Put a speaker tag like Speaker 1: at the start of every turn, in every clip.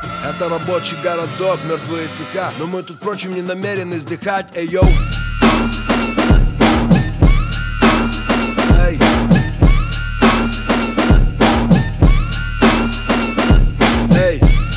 Speaker 1: Это рабочий городок, мертвые цеха, но мы тут, впрочем, не намерены сдыхать. Эй, йоу. Эй. Эй.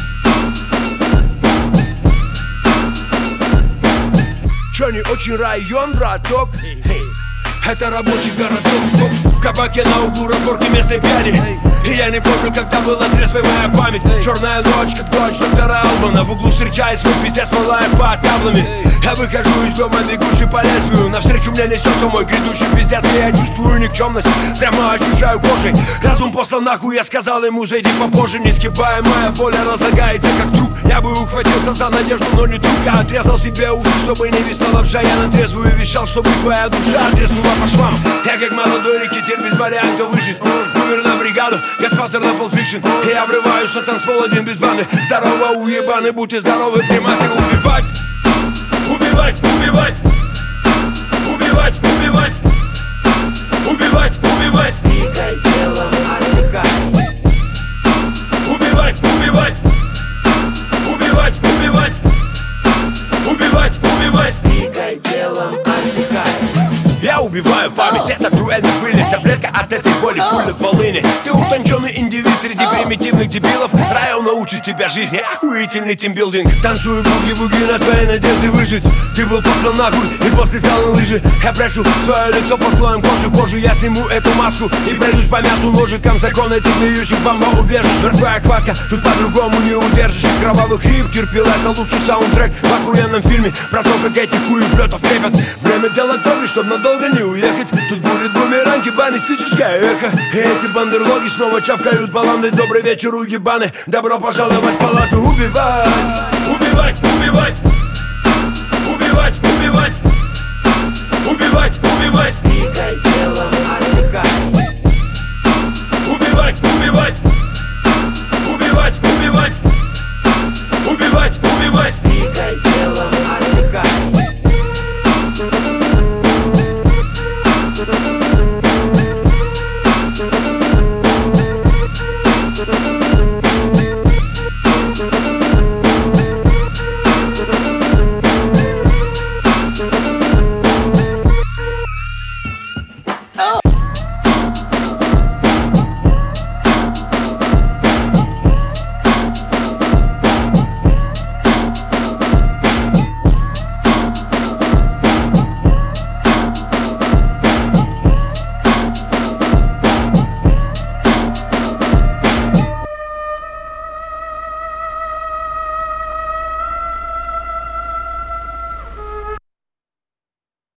Speaker 1: Чё, не очень район, браток? Это рабочий городок. В кабаке на углу разборки местной пьяни. И я не помню, когда была трезвая моя память. Черная ночь, как дочь доктора Албана. В углу встречаюсь, свой пиздец малая под таблами. Я выхожу из дома, бегущий по лезвию. Навстречу мне несется мой грядущий пиздец. И я чувствую никчемность, прямо ощущаю кожей. Разум послал нахуй, я сказал ему, зайди попозже. Нескипаемая воля разлагается, как труп. Я бы ухватился за надежду, но не друг. Я отрезал себе уши, чтобы не висла лапша. Я на трезвую вещал, чтобы твоя душа треснула по швам. Я как молодой рекетир без варианта выжить. Умер на бригаду, Godfather на Pulp Fiction. И я врываюсь на танцпол один без баны. Здорово, уебаны, будьте здоровы, приматы. Убивать, убивать, убивать, убивать, убивать, убивать, убивать.
Speaker 2: Двигай телом, отдыхай.
Speaker 1: Убивать, убивать, убивать, убивать, убивать, убивать.
Speaker 2: Двигай телом, отдыхай.
Speaker 1: Я убиваю память, это дуэльный вылет. Таблетка от этой боли, пуля в волыне. Ты утонченный индивид среди примитивных дебилов. Район научит тебя жизни, охуительный тимбилдинг. Танцую буги-буги на твоей надежде выжить. Ты был послан нахуй и после стал на лыжи. Я прячу свое лицо по слоям кожи. Позже я сниму эту маску и пройдусь по мясу ножиком. Закон этих гниющих бомбоубежищ. Мертвая хватка, тут по-другому не удержишь. И кровавый хрип терпел, это лучший саундтрек в охуенном фильме про то, как этих хуеплетов крепят. Время делать ноги, чтоб надолго не уехать. Тут будет бумеранг, ебанистическое эхо. И эти бандерлоги снова чавкают баланды. Добрый вечер, уебаны, добро пожаловать в палату. Убивать, убивать, убивать, убивать, убивать, убивать, убивать.
Speaker 2: Двигай телом, отдыхай.